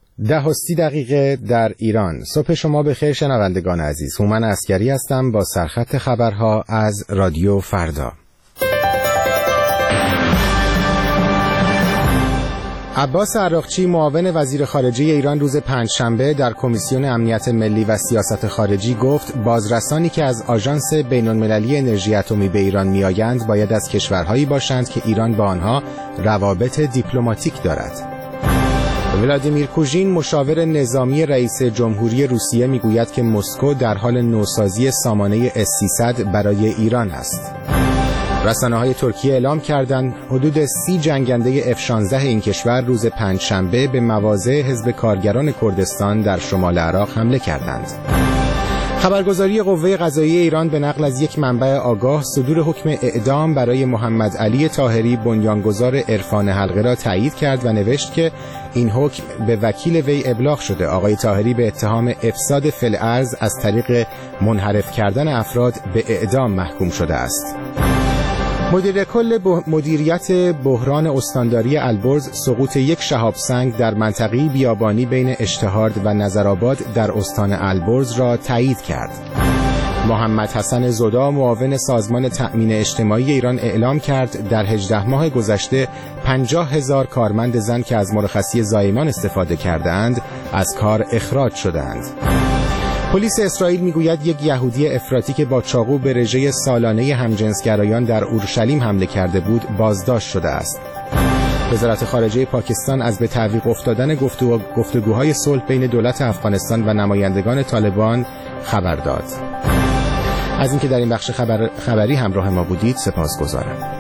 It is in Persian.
10:30 در ایران. صبح شما بخیر شنوندگان عزیز. هومن عسکری هستم با سرخط خبرها از رادیو فردا. عباس عراقچی معاون وزیر خارجه ایران روز پنجشنبه در کمیسیون امنیت ملی و سیاست خارجی گفت بازرسانی که از آژانس بین‌المللی انرژی اتمی به ایران میآیند باید از کشورهایی باشند که ایران با آنها روابط دیپلماتیک دارد. ولادیمیر پوتین مشاور نظامی رئیس جمهوری روسیه میگوید که مسکو در حال نوسازی سامانه S-300 برای ایران است. رسانه‌های ترکیه اعلام کردند حدود 30 جنگنده F-16 این کشور روز پنجشنبه به مواضع حزب کارگران کردستان در شمال عراق حمله کردند. خبرگزاری قوه قضاییه ایران به نقل از یک منبع آگاه صدور حکم اعدام برای محمد علی طاهری بنیانگذار عرفان حلقه را تایید کرد و نوشت که این حکم به وکیل وی ابلاغ شده. آقای طاهری به اتهام افساد فی الارض از طریق منحرف کردن افراد به اعدام محکوم شده است. مدیر کل مدیریت بحران استانداری البرز سقوط یک شهاب سنگ در منطقه بیابانی بین اشتهارد و نظرآباد در استان البرز را تایید کرد. محمد حسن زودا معاون سازمان تأمین اجتماعی ایران اعلام کرد در 18 ماه گذشته 50,000 کارمند زن که از مرخصی زایمان استفاده کردند از کار اخراج شدند. پلیس اسرائیل میگوید یک یهودی افراطی که با چاقو به رژه سالانه همجنسگرایان در اورشلیم حمله کرده بود بازداشت شده است. وزارت خارجه پاکستان از به تعویق افتادن گفتگوهای صلح بین دولت افغانستان و نمایندگان طالبان خبر داد. از اینکه در این بخش خبری همراه ما بودید سپاسگزارم.